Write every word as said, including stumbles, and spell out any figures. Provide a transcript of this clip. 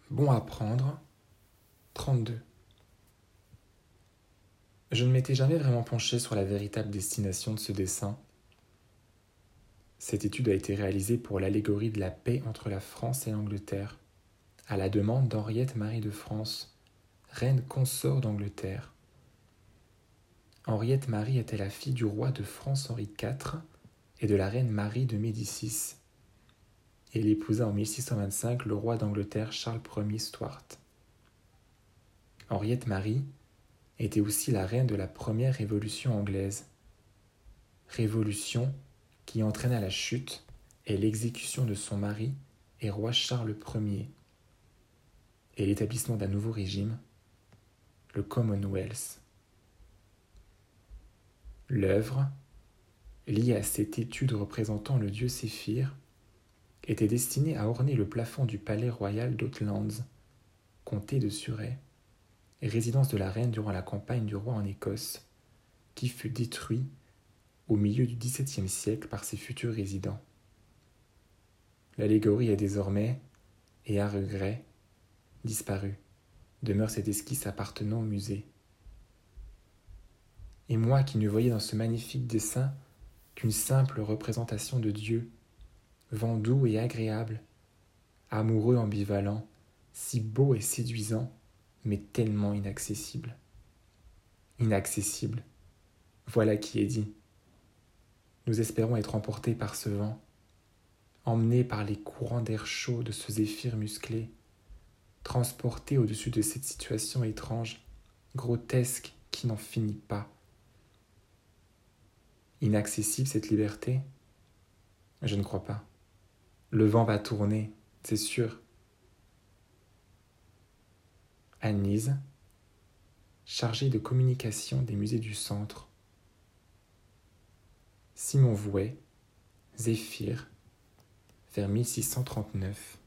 Bon à prendre, trente-deux. Je ne m'étais jamais vraiment penché sur la véritable destination de ce dessin. Cette étude a été réalisée pour l'allégorie de la paix entre la France et l'Angleterre, à la demande d'Henriette Marie de France, reine consort d'Angleterre. Henriette Marie était la fille du roi de France Henri quatre et de la reine Marie de Médicis, et elle épousa en mille six cent vingt-cinq le roi d'Angleterre Charles Ier Stuart. Henriette Marie était aussi la reine de la première révolution anglaise, révolution qui entraîna la chute et l'exécution de son mari et roi Charles Ier, et l'établissement d'un nouveau régime, le Commonwealth. L'œuvre, liée à cette étude représentant le dieu Séphir, était destinée à orner le plafond du palais royal d'Oatlands, comté de Surrey, résidence de la reine durant la campagne du roi en Écosse, qui fut détruit au milieu du dix-septième siècle par ses futurs résidents. L'allégorie est désormais, et à regret, disparue. Demeure cette esquisse appartenant au musée. Et moi qui ne voyais dans ce magnifique dessin qu'une simple représentation de Dieu, vent doux et agréable, amoureux ambivalent, si beau et séduisant, mais tellement inaccessible. Inaccessible, voilà qui est dit. Nous espérons être emportés par ce vent, emmenés par les courants d'air chaud de ce zéphyr musclé, transportés au-dessus de cette situation étrange, grotesque, qui n'en finit pas. Inaccessible cette liberté ? Je ne crois pas. Le vent va tourner, c'est sûr. Anne-Lise, chargée de communication des musées du Centre. Simon Vouet, Zéphyr, vers mille six cent trente-neuf.